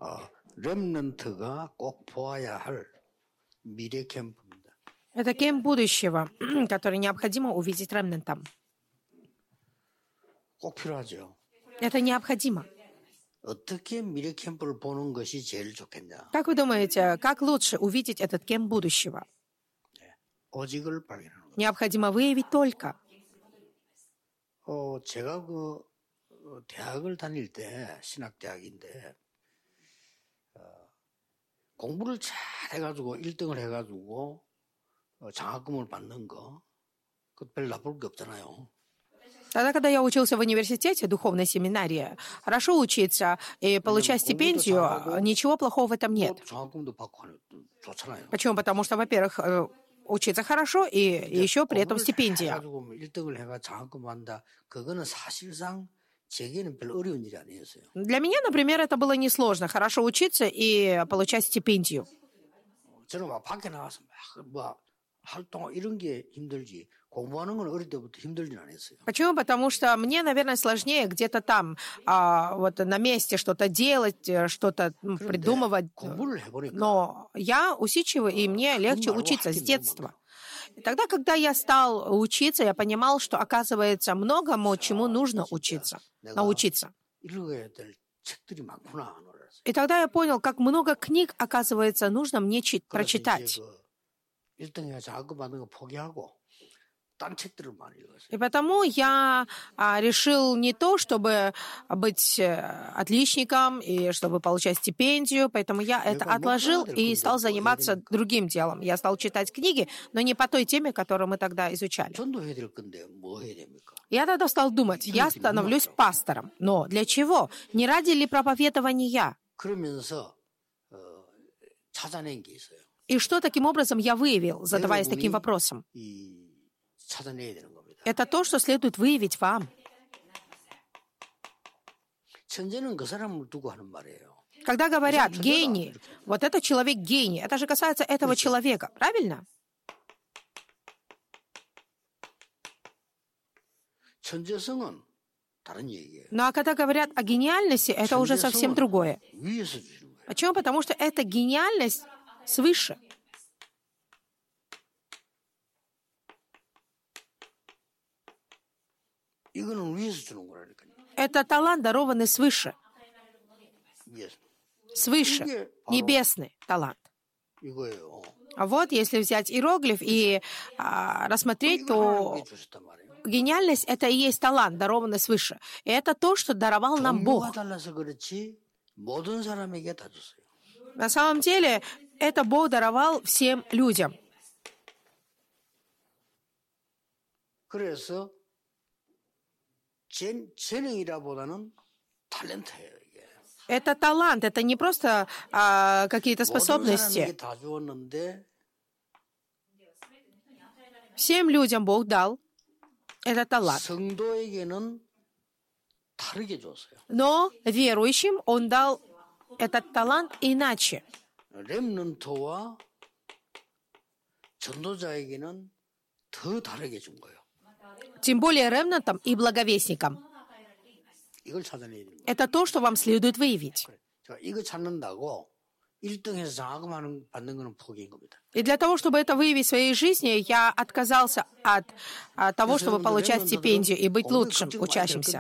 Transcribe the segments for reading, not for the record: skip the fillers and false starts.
렘넌트가 꼭 보아야 할 미래 캠프입니다. Это кемп будущего, который необходимо увидеть ремнантам. 꼭 필요하죠. Это необходимо. 어떻게 미래 캠프를 보는 것이 제일 좋겠냐? Как вы думаете, как лучше увидеть этот кемп будущего? 오직을 발견하는 거죠. Необходимо выявить только. 제가 대학을 다닐 때 신학대학인데 공부를 잘 해가지고 1등을 해가지고 장학금을 받는 거 그거 별 나쁠 게 없잖아요. Тогда, когда я учился в университете, духовной семинарии, хорошо учиться и получать стипендию, ничего плохого в этом нет. 장학금도 받고 하면 좋잖아요. Почему? Потому что, во-первых, учиться хорошо и еще при этом стипендия. 해가지고 1등을 해가 장학금 받는다. 그거는 사실상 제게는 별 어려운 일이 아니었어요. Для меня, например, это было несложно. Хорошо учиться и получать стипендию. 저는 막 밖에 나가서 막 활동 이런 게 힘들지. 공부하는 건 어릴 때부터 힘들진 않았어요. Почему? Потому что мне, наверное, сложнее где-то там, вот на месте что-то делать, что-то придумывать. Но я усидчивый, и мне легче учиться с детства. И тогда, когда я стал учиться, я понимал, что, оказывается, многому чему нужно учиться, научиться. И тогда я понял, как много книг, оказывается, нужно мне прочитать. И потому я решил не то, чтобы быть отличником и чтобы получать стипендию, поэтому я это отложил и стал заниматься другим делом. Я стал читать книги, но не по той теме, которую мы тогда изучали. Я тогда стал думать, я становлюсь пастором. Но для чего? Не ради ли проповедования? И что таким образом я выявил, задаваясь таким вопросом? Это то, что следует выявить вам. Когда говорят «гений», вот это человек гений, это же касается этого человека, правильно? Ну а когда говорят о гениальности, это уже совсем другое. Почему? Потому что эта гениальность свыше. Это талант, дарованный свыше. Свыше. Небесный талант. А вот если взять иероглиф и рассмотреть, то гениальность — это и есть талант, дарованный свыше. И это то, что даровал нам Бог. На самом деле, это Бог даровал всем людям. Это талант, это не просто какие-то способности. Всем людям Бог дал этот талант. Но верующим Он дал этот талант иначе. Тем более ремнантам и благовестникам. Это то, что вам следует выявить. И для того, чтобы это выявить в своей жизни, я отказался от того, чтобы получать стипендию и быть лучшим учащимся.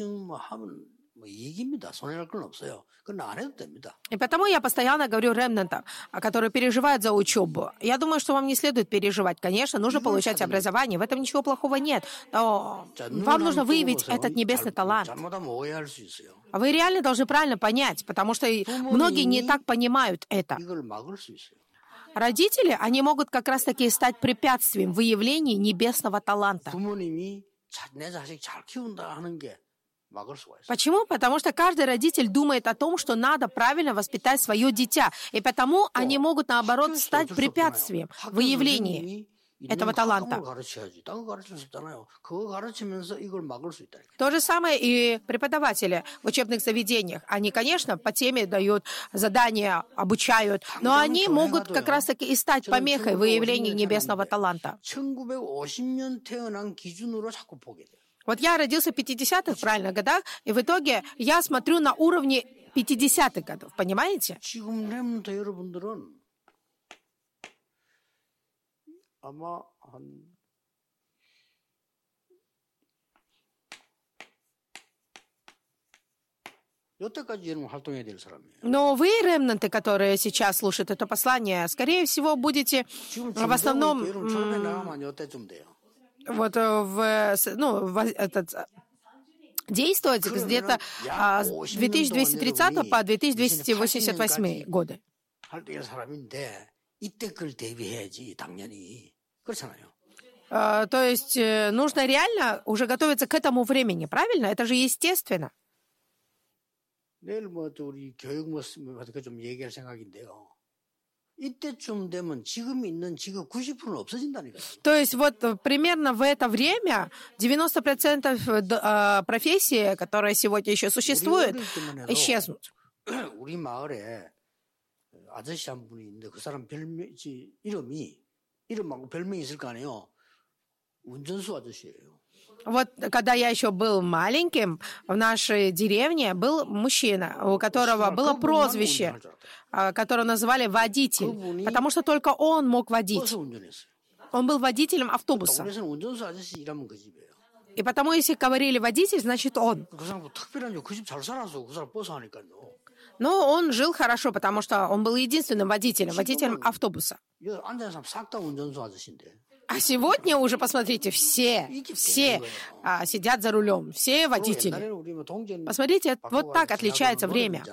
И потому я постоянно говорю ремнантам, которые переживают за учебу. Я думаю, что вам не следует переживать. Конечно, нужно получать образование, в этом ничего плохого нет. Но вам нужно выявить этот небесный талант. Вы реально должны правильно понять, потому что многие не так понимают это. Родители, они могут как раз-таки стать препятствием в выявлении небесного таланта. Почему? Потому что каждый родитель думает о том, что надо правильно воспитать свое дитя. И потому они могут, наоборот, стать препятствием в выявлении этого таланта. То же самое и преподаватели в учебных заведениях. Они, конечно, по теме дают задания, обучают, но они могут как раз-таки и стать помехой в выявлении небесного таланта. Вот я родился в 50-х, правильно, годах, и в итоге я смотрю на уровне 50-х годов, понимаете? 지금 렘넌트 여러분들은 아마 한 여태까지 여러분 활동해야 될 사람이에요. Но вы, ремнанты, которые сейчас слушают это послание, скорее всего, будете 지금 в основном 여러분 처음에 나가면 여태쯤 돼요. вот действовать где-то с 2230 по 2288 годы. 할 때 사람인데 이때 그걸 대비해야지 당연히 그렇잖아요. То есть нужно реально уже готовиться к этому времени, правильно? Это же естественно. 내일 우리 교육 같은 좀 얘기할 생각인데요. 이때쯤 되면 지금 있는 직업 90%는 없어진다니까요. То есть вот примерно в это время 90% профессий, которые сегодня еще существуют, исчезнут. 우리 마을에 아저씨 한 분이 있는데 그 사람 이름하고 별명이 있을 거 아니에요. 운전수 아저씨예요. Вот когда я еще был маленьким, в нашей деревне был мужчина, у которого было прозвище, которое называли водитель, потому что только он мог водить. Он был водителем автобуса. И потому, если говорили водитель, значит он. Но он жил хорошо, потому что он был единственным водителем автобуса. А сегодня уже, посмотрите, все сидят за рулем, все водители. Посмотрите, вот так отличается время.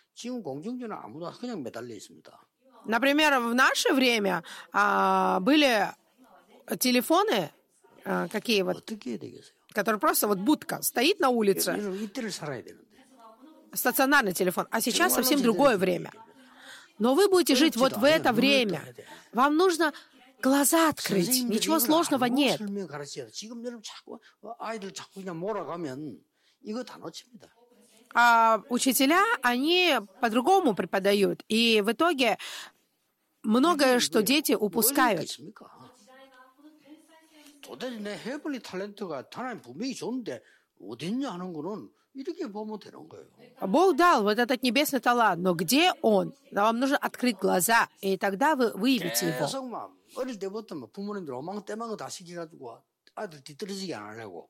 Например, в наше время были телефоны, какие вот, которые просто вот будка стоит на улице, стационарный телефон, а сейчас совсем другое время. Но вы будете жить вот в это время. Вам нужно глаза открыть. Ничего сложного нет. А учителя, они по-другому преподают. И в итоге многое, что дети упускают. Бог дал вот этот небесный талант, но где он? Вам нужно открыть глаза, и тогда вы выявите его. 어릴 때부터 부모님들 오망때망 다 시켜가지고 아들 뒤떨어지게 안 하려고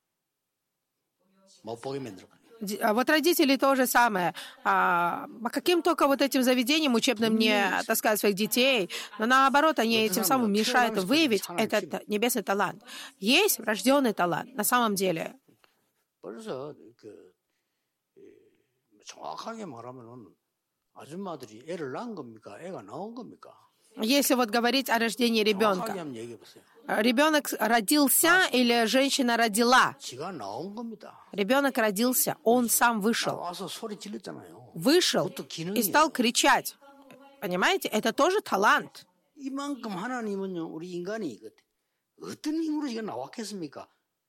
못 보게 만들어. Вот родители то же самое. Каким только вот этим заведением учебным не таскают своих детей, но наоборот, они этим самым мешают выявить этот небесный талант. Есть врожденный талант, на самом деле. 그래서 정확하게 말하면은 아줌마들이 애를 낳은 겁니까? 애가 나온 겁니까? Если вот говорить о рождении ребенка, ребенок родился или женщина родила? Ребенок родился, он сам вышел и стал кричать. Понимаете, это тоже талант. 이만큼 하나님은요, 우리 인간이 어떤 힘으로 이게 나왔겠습니까?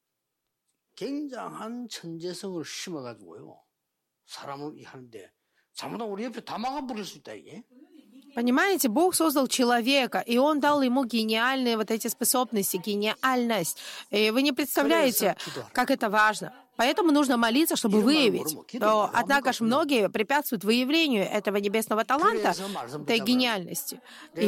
굉장한 천재성을 심어가지고요, 사람을 하는데 잘못하면 우리 옆에 다 막아버릴 수 있다 이게. Понимаете, Бог создал человека, и Он дал ему гениальные вот эти способности, гениальность. И вы не представляете, как это важно. Поэтому нужно молиться, чтобы выявить. Но, однако же многие препятствуют выявлению этого небесного таланта, этой гениальности. И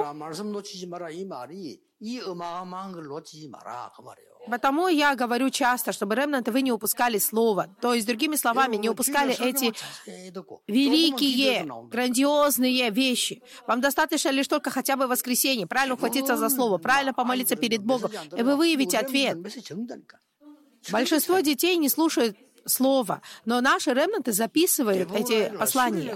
Потому я говорю часто, чтобы ремнанты вы не упускали слово. То есть, другими словами, не упускали эти великие, грандиозные вещи. Вам достаточно лишь только хотя бы в воскресенье правильно ухватиться за слово, правильно помолиться перед Богом, и вы выявите ответ. Большинство детей не слушают слово, но наши ремнанты записывают эти послания.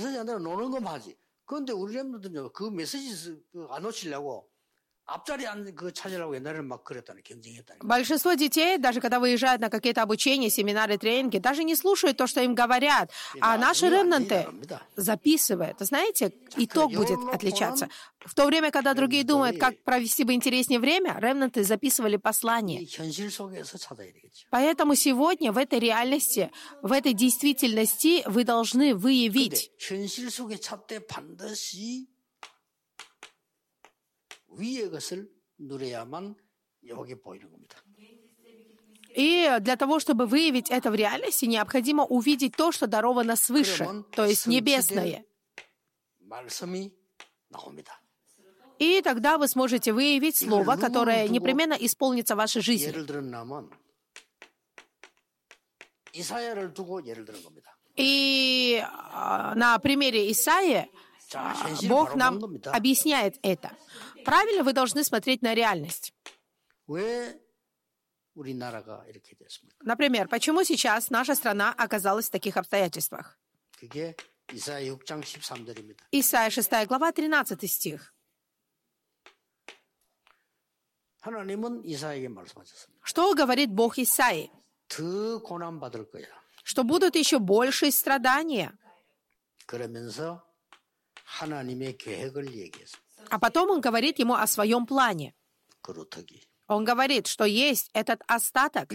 Большинство детей, даже когда выезжают на какие-то обучения, семинары, тренинги, даже не слушают то, что им говорят. А наши ремнанты записывают. Знаете, итог будет отличаться. В то время, когда другие думают, как провести бы интереснее время, ремнанты записывали послания. Поэтому сегодня в этой реальности, в этой действительности вы должны выявить. И для того, чтобы выявить это в реальности, необходимо увидеть то, что даровано свыше, то есть небесное. И тогда вы сможете выявить слово, которое непременно исполнится в вашей жизни. И на примере Исаии Бог нам объясняет это. Правильно вы должны смотреть на реальность. Например, почему сейчас наша страна оказалась в таких обстоятельствах? Исайя 6 глава, 13 стих. Что говорит Бог Исаии? Что будут еще большие страдания. А потом он говорит ему о своем плане. Он говорит, что есть этот остаток.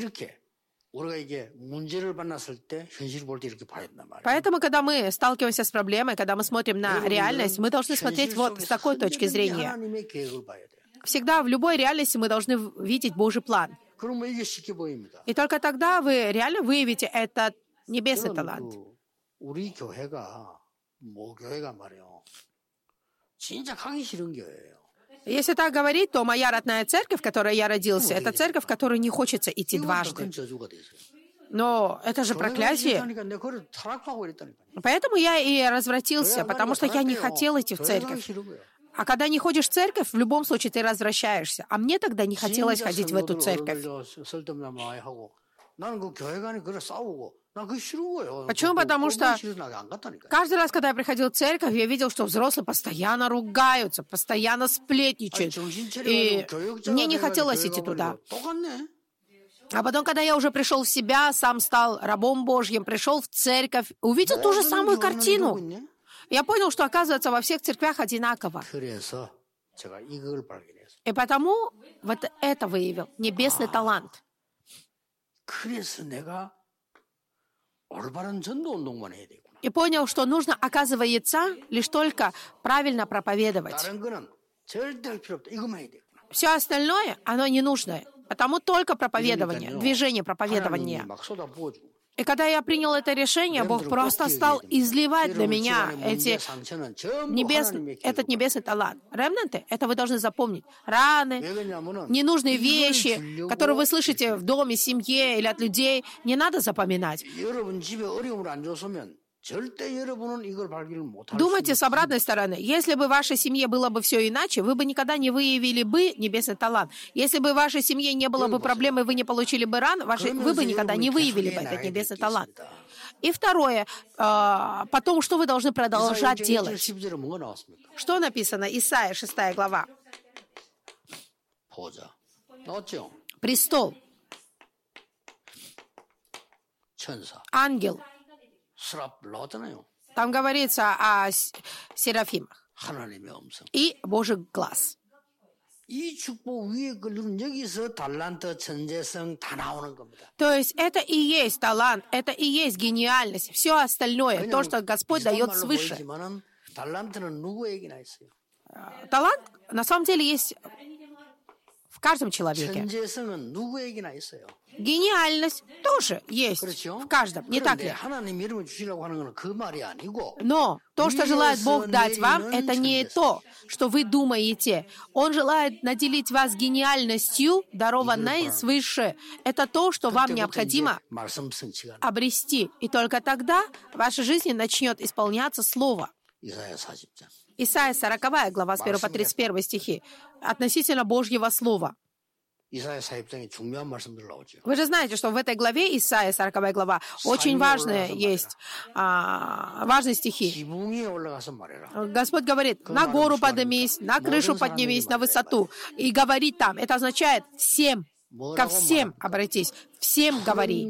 Поэтому, когда мы сталкиваемся с проблемой, когда мы смотрим на реальность, мы должны смотреть вот с такой точки зрения. Всегда в любой реальности мы должны видеть Божий план. И только тогда вы реально выявите этот небесный талант. Если так говорить, то моя родная церковь, в которой я родился, это церковь, в которую не хочется идти дважды. Но это же проклятие. Поэтому я и развратился, потому что я не хотел идти в церковь. А когда не ходишь в церковь, в любом случае ты развращаешься. А мне тогда не хотелось ходить в эту церковь. Почему? Потому что каждый раз, когда я приходил в церковь, я видел, что взрослые постоянно ругаются, постоянно сплетничают. И мне не хотелось идти туда. А потом, когда я уже пришел в себя, сам стал рабом Божьим, пришел в церковь, увидел ту же самую картину. Я понял, что, оказывается, во всех церквях одинаково. И потому вот это выявил небесный талант. И понял, что нужно, оказывается, лишь только правильно проповедовать. Все остальное, оно не нужно. Потому только проповедование, движение проповедования. И когда я принял это решение, Бог просто стал изливать для меня этот небесный талант. Ремнанты, это вы должны запомнить. Раны, ненужные вещи, которые вы слышите в доме, семье или от людей, не надо запоминать. Думайте с обратной стороны. Если бы в вашей семье было бы все иначе, вы бы никогда не выявили бы небесный талант. Если бы в вашей семье не было бы проблемы, вы не получили бы ран, вы бы никогда не выявили бы этот небесный талант. И второе, потом, что вы должны продолжать делать? Что написано? Исайя 6 глава. Престол. Ангел. Там говорится о серафимах и Божий глаз. То есть это и есть талант, это и есть гениальность, все остальное, то, что Господь дает свыше. Талант на самом деле есть в каждом человеке. Гениальность тоже есть в каждом, не так ли? Но то, что желает Бог дать вам, это не то, что вы думаете. Он желает наделить вас гениальностью, дарованной свыше. Это то, что вам необходимо обрести. И только тогда в вашей жизни начнет исполняться Слово. Исайя 40 глава с 1 по 31 стихи относительно Божьего Слова. Вы же знаете, что в этой главе, Исайя 40 глава, очень важные стихи. Господь говорит, на гору поднимись, на крышу поднимись, на высоту. И говорить там, это означает всем, ко всем обратись, всем говори.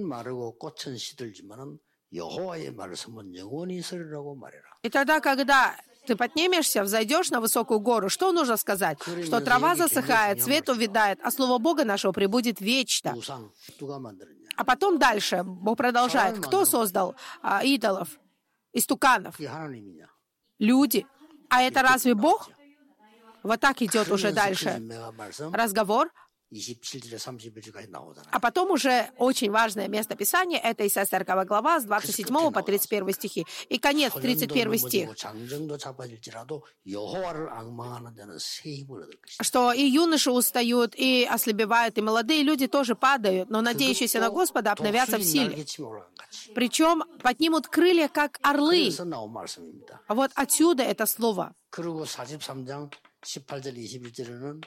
И тогда, когда ты поднимешься, взойдешь на высокую гору, что нужно сказать? Что трава засыхает, цвет увядает, а слово Бога нашего пребудет вечно. А потом дальше Бог продолжает. Кто создал идолов, истуканов? Люди. А это разве Бог? Вот так идет уже дальше разговор 27절에 31절까지 나오잖아요. А потом уже очень важное место Писания, это Исайя 40 глава, с 27 по 31 стихи. И конец, 31 стих. 장정도 자빠질지라도 여호와를 앙망하는 자는 새 힘을 얻을 것이다. Что и юноши устают, и ослабевают, и молодые люди тоже падают, но надеющиеся на Господа обновятся в силе. Причем поднимут крылья, как орлы. 그래서 나온 말씀입니다. Вот отсюда это слово. 그리고 43장 18절 21절에는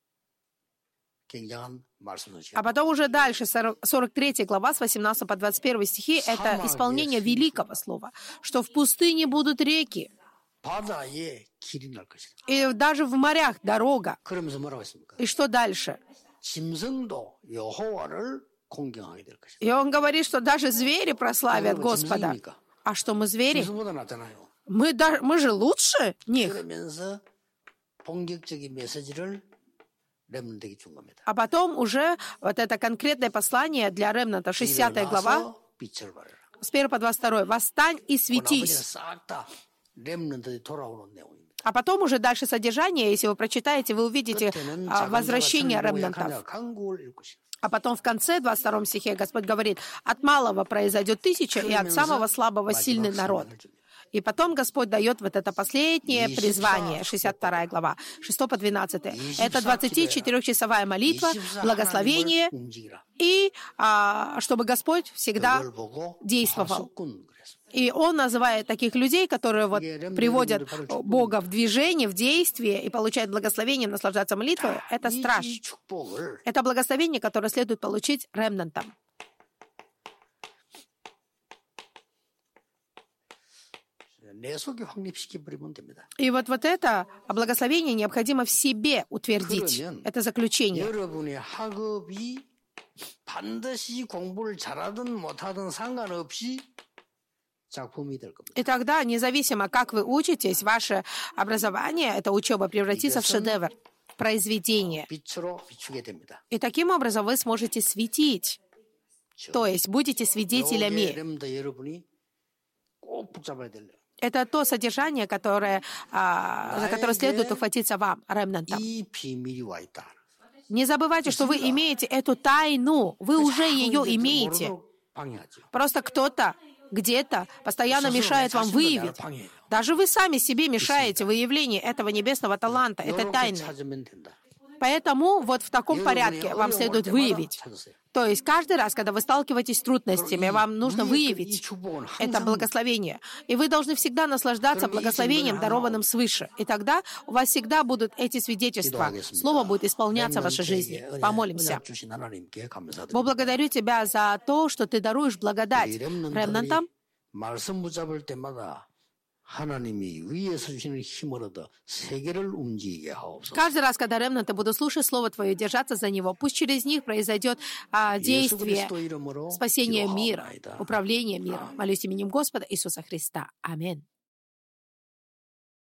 굉장한 말씀을 А потом уже дальше, 43 глава, с 18 по 21 стихи, это исполнение великого слова, что в пустыне будут реки, 바다에 길이 날 것이다. и даже в морях дорога. 그러면서 뭐라고 했습니까? И что дальше? 짐승도 여호와를 공경하게 될 것이다. И он говорит, что даже звери прославят Господа. А что мы звери? 짐승보다 낫잖아요. Мы же лучше них. 그러면서 본격적인 메시지를 렘넌트에게 준 겁니다. А потом уже вот это конкретное послание для ремнанта, 60 глава, 빛을 발하라. с 1 по 22. «Восстань и светись». 싹다 렘넌트들이 돌아오는 내용입니다. А потом уже дальше содержание, если вы прочитаете, вы увидите возвращение ремнантов. А потом в конце, 22 стихе, Господь говорит, от малого произойдет 1000, и от самого слабого сильный народ. И потом Господь дает вот это последнее призвание, 62 глава, 6 по 12. Это 24-часовая молитва, благословение, и чтобы Господь всегда действовал. И Он называет таких людей, которые вот приводят Бога в движение, в действие и получают благословение, наслаждаться молитвой, это страж. Это благословение, которое следует получить ремнантам. И вот это благословение необходимо в себе утвердить. Это заключение. И тогда, независимо, как вы учитесь, ваше образование, эта учеба превратится в шедевр, в произведение. И таким образом вы сможете светить. То есть будете свидетелями. Это то содержание, за которое следует ухватиться вам, ремнантам. Не забывайте, что вы имеете эту тайну. Вы уже ее имеете. Просто кто-то где-то постоянно мешает вам выявить. Даже вы сами себе мешаете выявление этого небесного таланта, этой тайны. Поэтому вот в таком порядке вам следует выявить. То есть каждый раз, когда вы сталкиваетесь с трудностями, вам нужно выявить это благословение. И вы должны всегда наслаждаться благословением, дарованным свыше. И тогда у вас всегда будут эти свидетельства. Слово будет исполняться в вашей жизни. Помолимся. Бог, благодарю Тебя за то, что Ты даруешь благодать ремнантам. Каждый раз, когда ремнанты будут слушать Слово Твое, держаться за него, пусть через них произойдет действие спасения мира, управления миром. Молюсь именем Господа Иисуса Христа. Аминь.